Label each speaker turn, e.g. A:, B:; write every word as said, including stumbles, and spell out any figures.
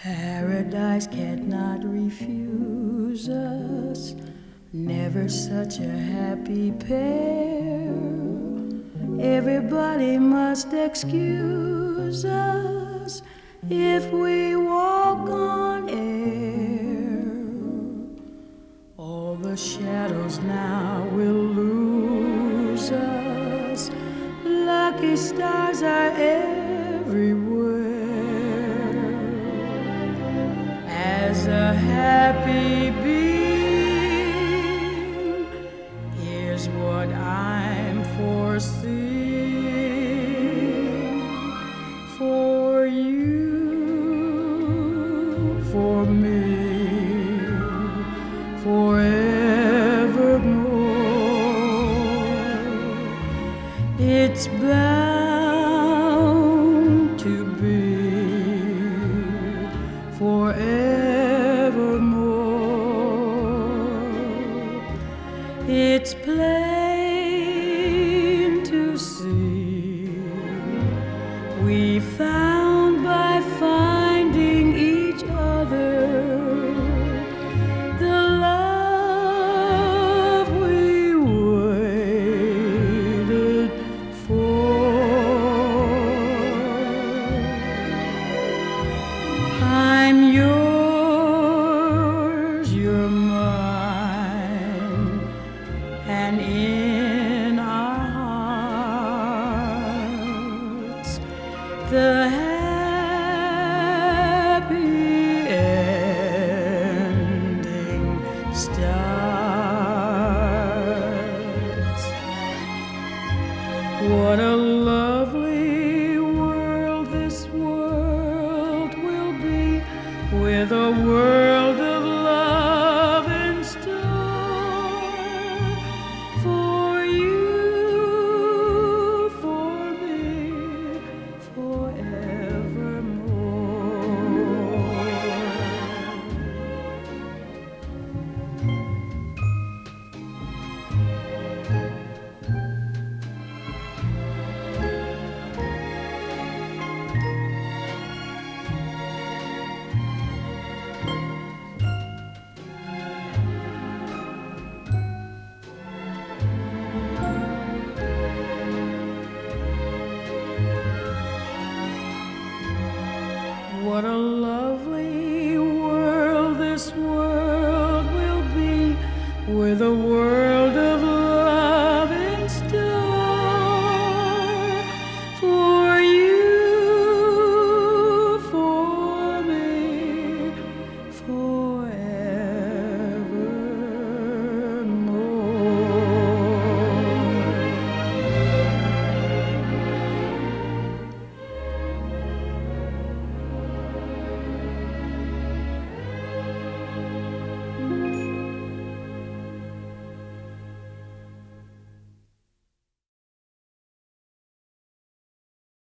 A: Paradise cannot refuse us, never such a happy pair. Everybody must excuse us if we walk on air. All the shadows now will lose us, lucky stars are everywhere. As a happy being, here's what I'm foreseeing for you, for me, forevermore. It's bound to be forevermore. It's plain to see we found by finding each other the love we waited for. I'm yours, you're mine, and in our hearts the happy ending starts. What a lovely world this world will be, with a world of love in store for you, for me, forevermore. What a lovely world this world will be, with a world